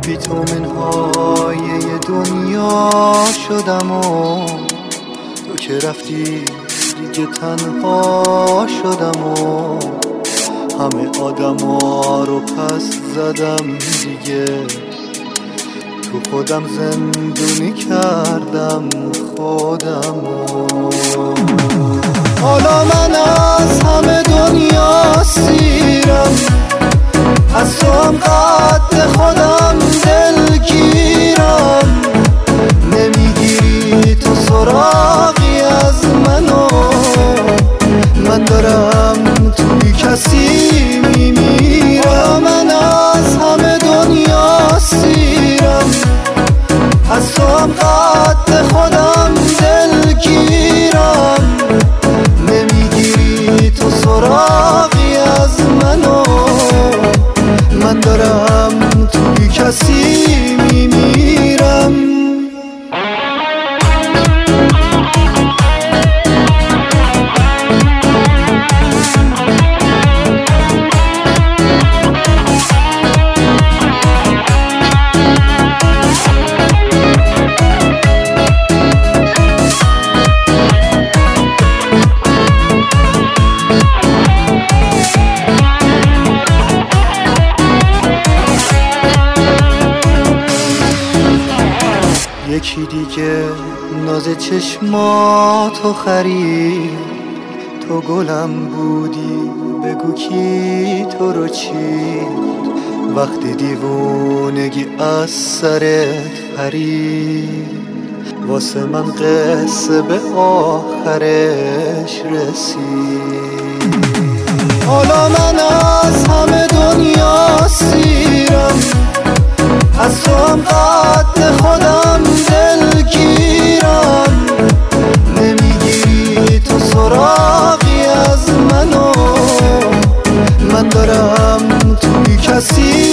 بی تو منهای دنیا شدم و تو که رفتی دیگه تنها شدم و همه آدما رو پس زدم دیگه، تو خودم زندونی کردم خودم. حالا من از همه دنیا سیرم، از تو هم قد خودم دلگیرم، نمیگیری تو سراغی از منو، من دارم تو بی کسی میمیرم. من از همه دنیا سیرم، از تو هم قد خودم دلگیرم، نمیگیری تو سراغی از منو، من دارم تو بی کسی میمیرم. یکی دیگه ناز چشماتو خرید، تو گلم بودی بگو کی تو رو چید، وقتی دیوونگی از سرت پرید، واسه من قصه به آخرش رسید. حالا من از همه دنیا سیرم، از تو هم قد خودم دلگیرم، نمیگیری تو سراغی از منو، من دارم تو بی کسی